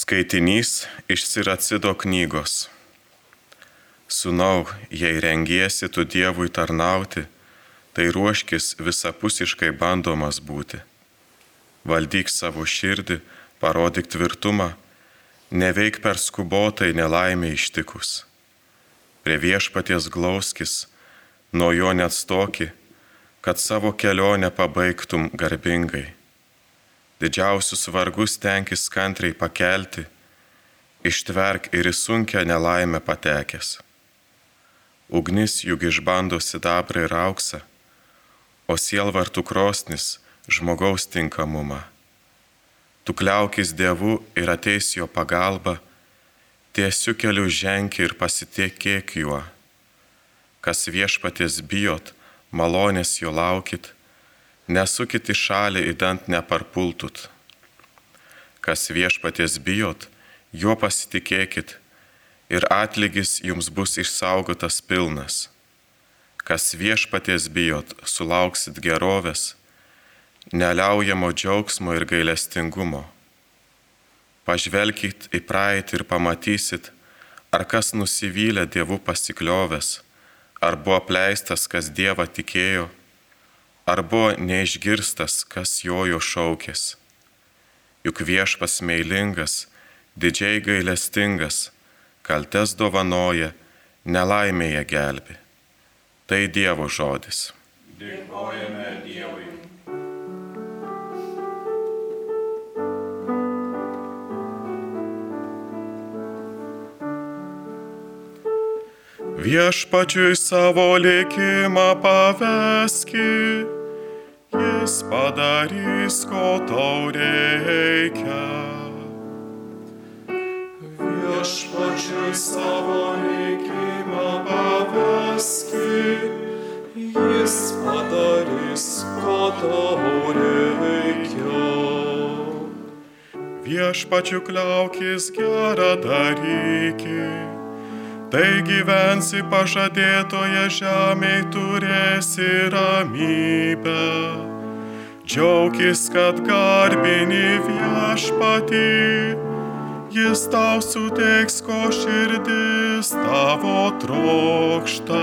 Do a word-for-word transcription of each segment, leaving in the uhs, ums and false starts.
Skaitinys iš Siracido knygos. Sūnau, jei rengiesi tu Dievui tarnauti, tai ruoškis visapusiškai bandomas būti. Valdyk savo širdį, parodyk tvirtumą, neveik per skubotai nelaimė ištikus. Prie viešpaties glauskis, nuo jo neatstoki, kad savo kelionę pabaigtum garbingai. Didžiausius vargus tenkis kantriai pakelti, ištverk ir į sunkią nelaimę patekęs. Ugnis juk išbando sidabrą ir auksą, o sielvartų krosnis žmogaus tinkamumą. Tu kliaukis Dievu ir ateis jo pagalba, tiesiu keliu ženki ir pasitikėk juo. Kas viešpaties bijot, malonės jo laukit, nesukit į šalį idant neparpultut. Kas viešpaties bijot, juo pasitikėkit ir atlygis jums bus išsaugotas pilnas. Kas viešpaties bijot, sulauksit gerovės, neliaujamo džiaugsmo ir gailestingumo. Pažvelkit į praeitį ir pamatysit, ar kas nusivylė Dievu pasikliovęs, ar buvo apleistas, kas Dievą tikėjo, ar buvo neišgirstas, kas jojo šaukės. Juk viešpas meilingas, didžiai gailestingas, kaltes dovanoja, nelaimėje gelbi. Tai Dievo žodis. Dėkojame Dievui. Viešpačiui savo likimą paveski, jis padarys, ko tau reikia. Viešpačiui savo likimą paveski, jis padarys, ko tau reikia. Viešpačiu kliaukis gerą daryki, tai gyvensi pažadėtoje žemėj, turėsi ramybę. Džiaukis, kad garbini viešpatį, jis tau suteiks, ko širdis tavo trokšta.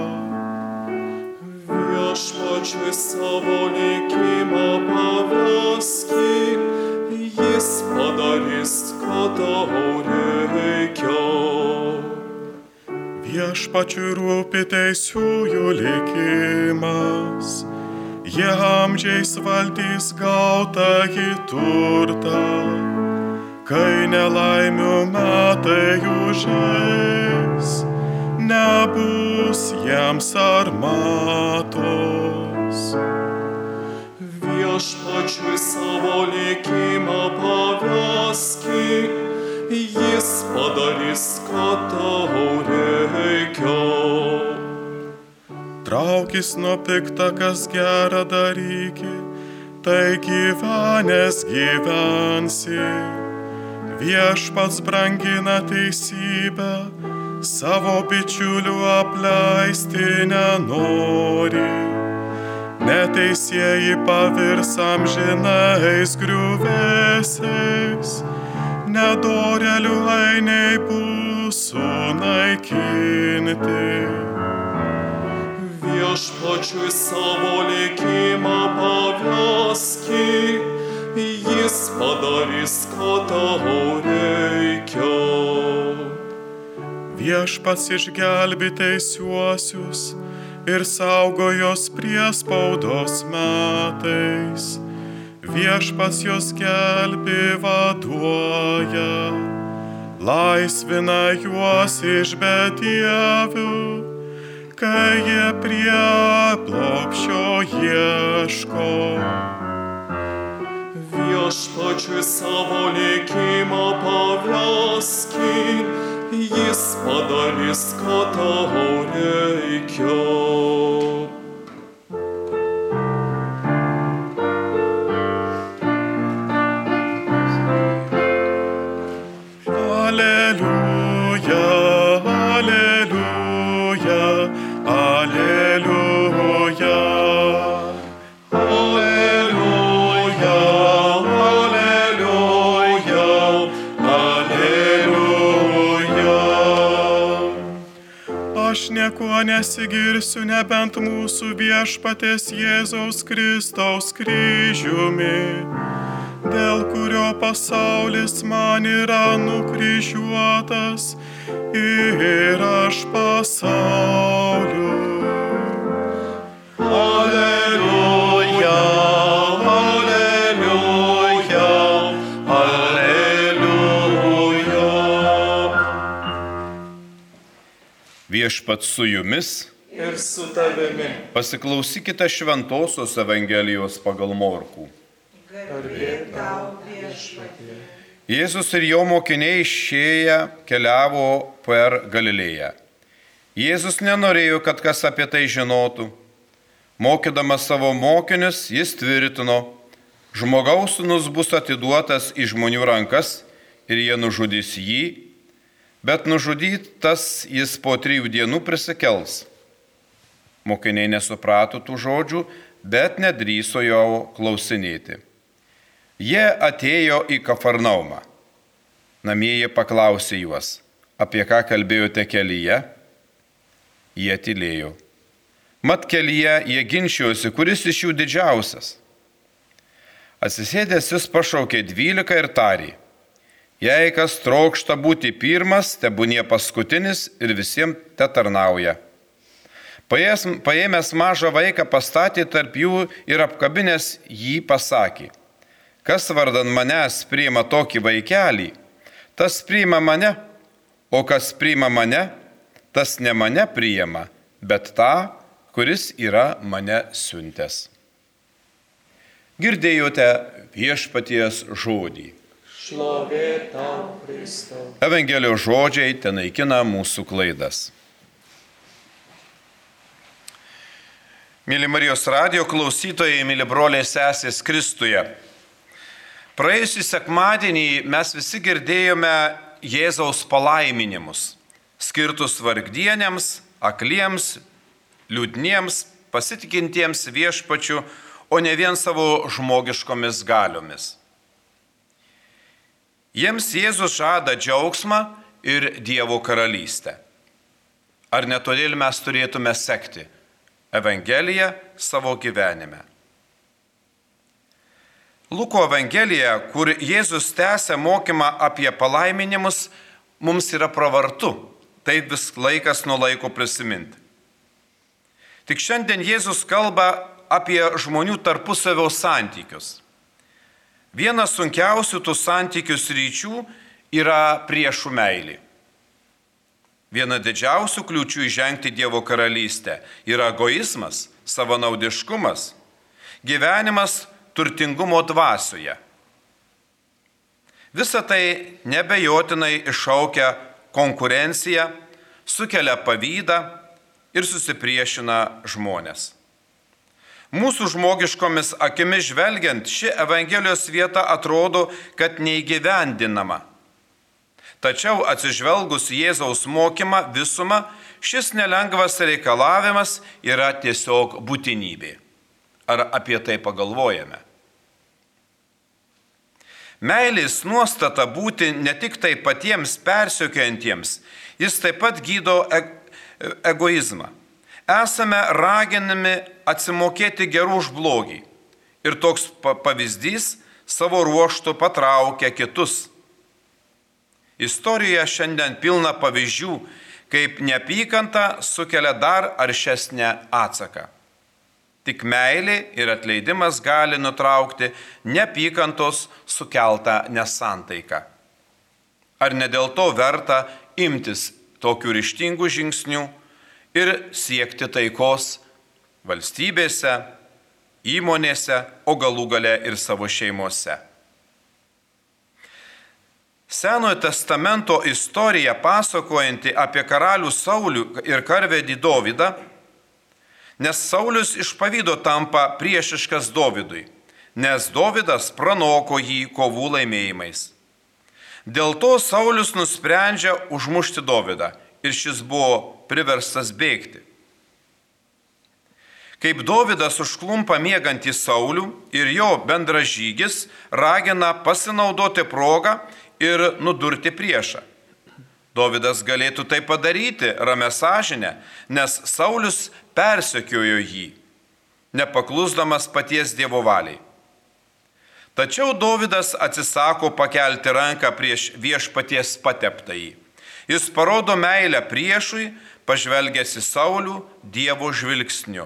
Viešpačiui savo likimą paveski, jis padarys, ko tau reikia. Viešpačiui rūpi teisiųjų likimas, jie amžiais valdys gautąjį turtą, kai nelaimių metai užeis, nebus jiems armatos. Viešpačiui savo likimą paveski, jis padarys, ką tau reikia. Traukis nuo pikta, kas gera daryki, tai gyvenęs gyvensi. Viešpats brangina teisybę, savo bičiulių apleisti nenori. Neteisieji pavirs amžinais griuvėsiais, nedorėlių ainiai bus sunaikinti. Viešpačiui savo likimą paveski, jis padarys, ko tau reikia. Viešpats išgelbi teisiuosius ir saugo jos priespaudos metais. Viešpats jos gelbi vaduoja, laisvina juos iš bedievių, kai jie prieglobsčio ieško. Viešpačiui savo likimą paveski, jis padarys, ko tau reikia. Alleluja, alleluja, alleluja. Alleluja, alleluja, alleluja. niekuo nesigirsiu, nebent mūsų viešpaties Jėzaus Kristaus kryžiumi, dėl kurio pasaulis man yra nukryžiuotas ir aš pasauliu. Aleliuja, aleliuja, aleliuja. Viešpats su jumis Ir su tavimi. pasiklausykite Šventosios Evangelijos pagal Morkų. Garbė tau, viešpatie. Jėzus ir jo mokiniai išėję keliavo per Galilėją. Jėzus nenorėjo, kad kas apie tai žinotų. Mokydamas savo mokinius, jis tvirtino, žmogaus sūnus bus atiduotas į žmonių rankas ir jie nužudys jį, bet nužudytas jis po trijų dienų prisikels. Mokiniai nesuprato tų žodžių, bet nedrįso jo klausinėti. Jie atėjo į Kafarnaumą. Namie jie paklausė juos, apie ką kalbėjote kelyje? Jie tylėjo. Mat kelyje jie ginčijosi, kuris iš jų didžiausias. Atsisėdęs jis pašaukė dvylika ir tarė, jei kas trokšta būti pirmas, tebūnie paskutinis ir visiems te tarnauja. Paėmęs mažą vaiką pastatė tarp jų ir apkabinęs jį pasakė, kas vardan manęs priima tokį vaikelį, tas priima mane, o kas priima mane, tas ne mane priima, bet tą, kuris yra mane siuntęs. Girdėjote viešpaties žodį. Šlovė tau, Kristau. Evangelijos žodžiai tenaikina mūsų klaidas. Mėly Marijos radijo klausytojai, mėly broliai sesės Kristuje. Praėjusį sekmadienį mes visi girdėjome Jėzaus palaiminimus, skirtus vargdienėms, akliems, liūdniems, pasitikintiems viešpačiu, o ne vien savo žmogiškomis galiomis. Jiems Jėzus žada džiaugsmą ir Dievo karalystę. Ar ne todėl mes turėtume sekti Evangeliją savo gyvenime? Luko Evangelija, kur Jėzus tęsia mokymą apie palaiminimus, mums yra pravartu. Tai vis laikas nuo laiko prisiminti. Tik šiandien Jėzus kalba apie žmonių tarpusavio santykius. Vienas sunkiausių tų santykių sričių yra priešų meilė. Viena didžiausių kliūčių įžengti Dievo karalystę yra egoizmas, savanaudiškumas, gyvenimas turtingumo dvasioje. Visa tai nebejotinai iššaukia konkurenciją, sukelia pavydą ir susipriešina žmonės. Mūsų žmogiškomis akimis žvelgiant, ši Evangelijos vieta atrodo, kad neįgyvendinama. Tačiau atsižvelgus Jėzaus mokymą visumą, šis nelengvas reikalavimas yra tiesiog būtinybė. Ar apie tai pagalvojame? Meilės nuostata būti ne tik tai patiems persekiojantiems, jis taip pat gydo egoizmą. Esame raginami atsimokėti gerų už blogį. Ir toks pavyzdys savo ruožtu patraukia kitus. Istorijoje šiandien pilna pavyzdžių, kaip neapykanta sukelia dar aršesnę atsaką. Tik meilė ir atleidimas gali nutraukti neapykantos sukeltą nesantaiką. Ar ne dėl to verta imtis tokių ryžtingų žingsnių ir siekti taikos valstybėse, įmonėse, o galų gale ir savo šeimose? Senojo testamento istorija pasakojanti apie karalių Saulių ir karvedį Dovydą, nes Saulius iš pavydo tampa priešiškas Dovydui, nes Dovydas pranoko jį kovų laimėjimais. Dėl to Saulius nusprendžia užmušti Dovydą ir šis buvo priverstas bėgti. Kaip Dovydas užklumpa miegantį Saulių ir jo bendražygis ragina pasinaudoti progą ir nudurti priešą. Dovydas galėtų tai padaryti ramia sąžinę, nes Saulius persekiojo jį, nepaklusdamas paties Dievo valiai. Tačiau Dovydas atsisako pakelti ranką prieš viešpaties pateptąjį. Jis parodo meilę priešui, pažvelgęs į Saulių Dievo žvilgsniu.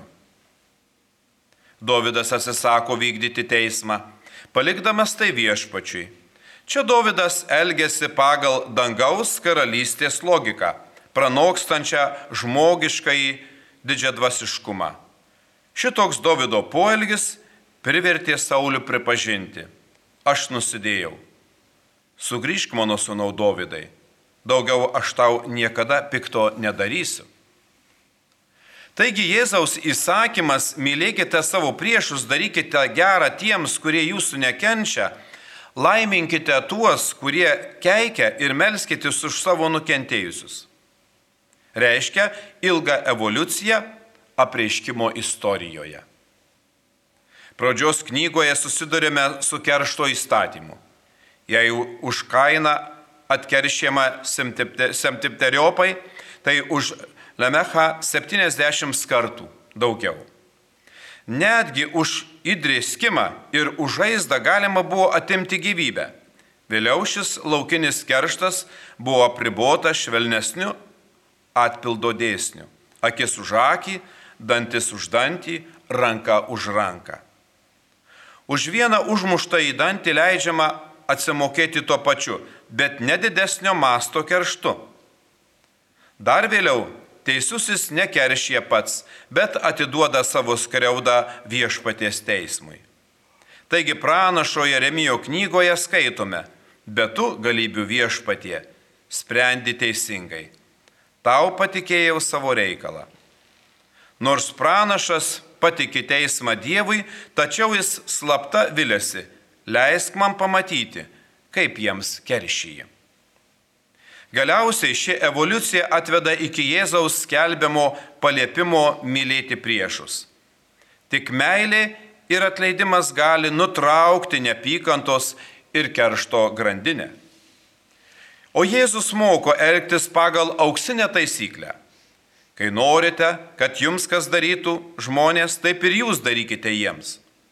Dovydas atsisako vykdyti teismą, palikdamas tai viešpačiui. Čia Dovydas elgėsi pagal dangaus karalystės logiką, pranokstančią žmogiškąjį didžiadvasiškumą. Šitoks Dovydo poelgis privertė Saulių pripažinti: aš nusidėjau. Sugrįžk, mano sūnau Dovydai, daugiau aš tau niekada pikto nedarysiu. Taigi Jėzaus įsakymas: mylėkite savo priešus, darykite gerą tiems, kurie jūsų nekenčia, laiminkite tuos, kurie keikia, ir melskitės už savo nukentėjusius, reiškia ilgą evoliuciją apreiškimo istorijoje. Pradžios knygoje susidurime su keršto įstatymu. Jei už kainą atkeršėma septynteriopai, tai už Lemechą septyniasdešimt kartų daugiau. Netgi už įdrėskimą ir už žaizdą galima buvo atimti gyvybę. Vėliau šis laukinis kerštas buvo apribotas švelnesniu atpildo dėsniu. Akis už akį, dantis už dantį, ranka už ranką. Už vieną užmuštą į dantį leidžiama atsimokėti tuo pačiu, bet nedidesnio masto kerštu. Dar vėliau teisusis nekeršė pats, bet atiduoda savo skriaudą viešpaties teismui. Taigi pranašo Jeremijo knygoje skaitome: bet tu, galybių viešpatie, sprendi teisingai. Tau patikėjau savo reikalą. Nors pranašas patiki teismą Dievui, tačiau jis slapta viliasi: leisk man pamatyti, kaip jiems keršyji. Galiausiai ši evoliucija atveda iki Jėzaus skelbiamo paliepimo mylėti priešus. Tik meilė ir atleidimas gali nutraukti neapykantos ir keršto grandinę. O Jėzus moko elgtis pagal auksinę taisyklę: kai norite, kad jums kas darytų žmonės, taip ir jūs darykite jiems.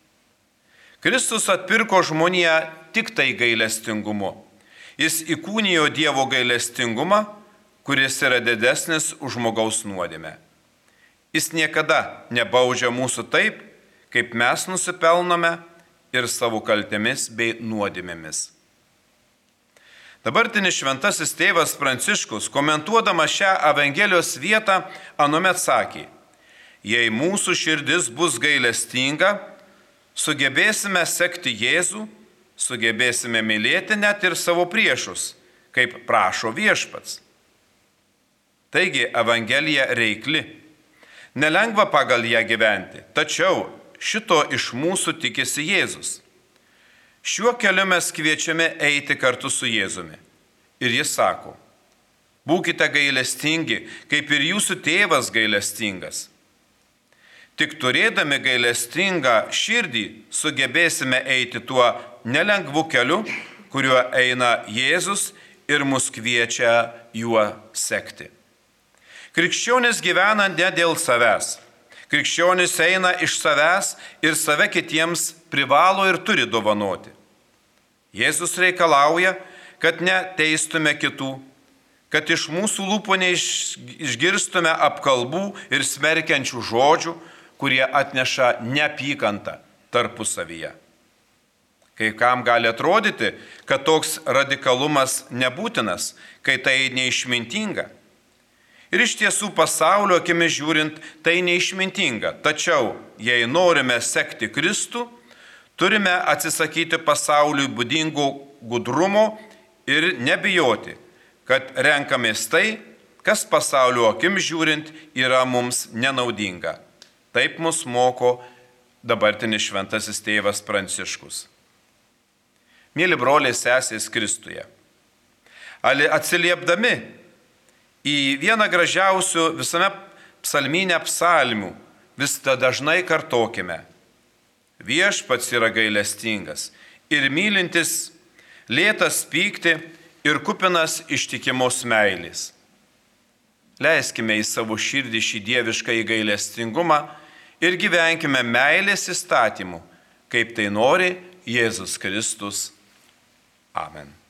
Kristus atpirko žmoniją tik tai gailestingumu. Jis įkūnijo Dievo gailestingumą, kuris yra didesnis už žmogaus nuodėmę. Jis niekada nebaudžia mūsų taip, kaip mes nusipelnome ir savo kaltėmis bei nuodėmėmis. Dabartinis šventasis tėvas Pranciškus, komentuodamas šią Evangelijos vietą, anuomet sakė: jei mūsų širdis bus gailestinga, sugebėsime sekti Jėzų, sugebėsime mylėti net ir savo priešus, kaip prašo viešpats. Taigi Evangelija reikli. Nelengva pagal ją gyventi, tačiau šito iš mūsų tikisi Jėzus. Šiuo keliu mes kviečiame eiti kartu su Jėzumi. Ir jis sako: būkite gailestingi, kaip ir jūsų tėvas gailestingas. Tik turėdami gailestingą širdį sugebėsime eiti tuo nelengvu keliu, kuriuo eina Jėzus ir mus kviečia juo sekti. Krikščionis gyvena ne dėl savęs. Krikščionis eina iš savęs ir save kitiems privalo ir turi dovanoti. Jėzus reikalauja, kad neteistume kitų, kad iš mūsų lūpų neišgirstume apkalbų ir smerkiančių žodžių, kurie atneša neapykantą tarpusavyje. Kai kam gali atrodyti, kad toks radikalumas nebūtinas, kai tai neišmintinga. Ir iš tiesų pasaulio akimis žiūrint tai neišmintinga. Tačiau, jei norime sekti Kristų, turime atsisakyti pasauliui būdingų gudrumo ir nebijoti, kad renkamės tai, kas pasaulio akimis žiūrint yra mums nenaudinga. Taip mus moko dabartinis šventasis tėvas Pranciškus. Mėly broliai sesės Kristuje, atsiliepdami į vieną gražiausių visame psalmyne psalmių, vis tą dažnai kartokime: viešpats yra gailestingas ir mylintis, lėtas pykti ir kupinas ištikimos meilės. Leiskime į savo širdį šį dievišką gailestingumą ir gyvenkime meilės įstatymu, kaip tai nori Jėzus Kristus. Amen.